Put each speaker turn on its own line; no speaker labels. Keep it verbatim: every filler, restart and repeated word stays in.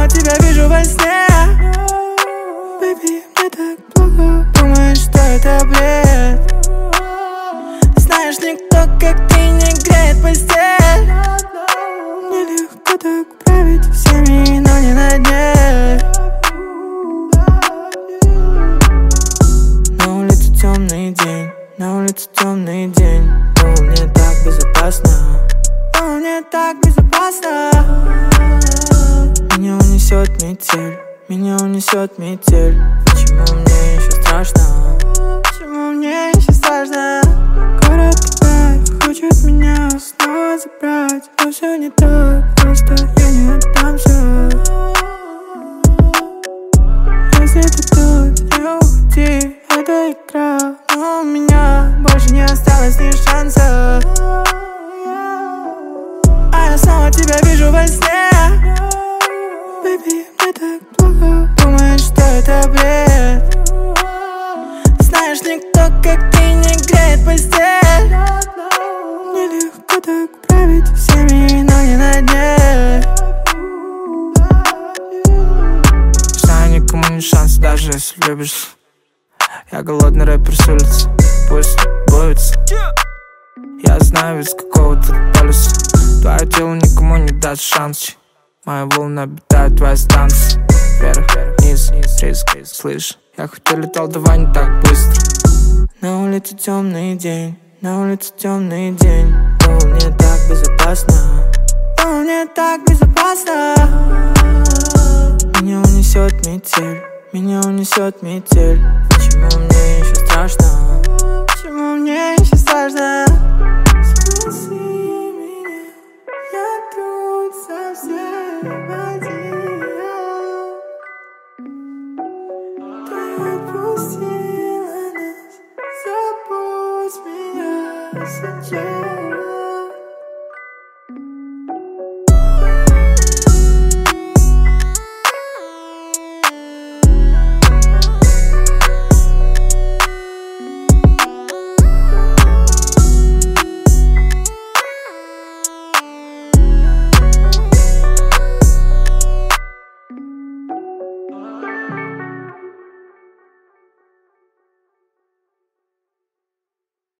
тебя вижу во сне. Baby, мне так плохо, думаешь, что это бред. Знаешь, никто как ты не греет постель. Мне легко так править всеми, но не на дне. На улице темный день, на улице темный день. Но мне так безопасно, но мне так безопасно. Меня унесет метель, меня унесет метель. Почему мне еще страшно? Почему мне еще страшно? Город опять хочет меня снова забрать, но все не так, просто я не отдамся. Если ты тут, не уходи, это игра. Но у меня больше не осталось ни шанса. А я снова тебя вижу во сне. Baby, мне так плохо, думаешь, что это бред. Знаешь, никто как ты не греет постель. Мне легко так править всеми, но не на дне. Знаю, никому не шанс, даже если любишь. Я голодный рэпер с улицы, пусть боится. Я знаю, из какого ты полюса. Твое тело никому не даст шанс. Мои волны обитают твои станции. Вверх, вниз, риск, слышь, я хоть и летал, давай не так быстро. На улице темный день, на улице темный день. Но мне так безопасно, но мне так безопасно. Меня унесет метель, меня унесет метель. Почему мне еще страшно? Почему мне еще страшно? Спаси меня, я тут совсем один. Ты отпустила нас, забудь меня сейчас.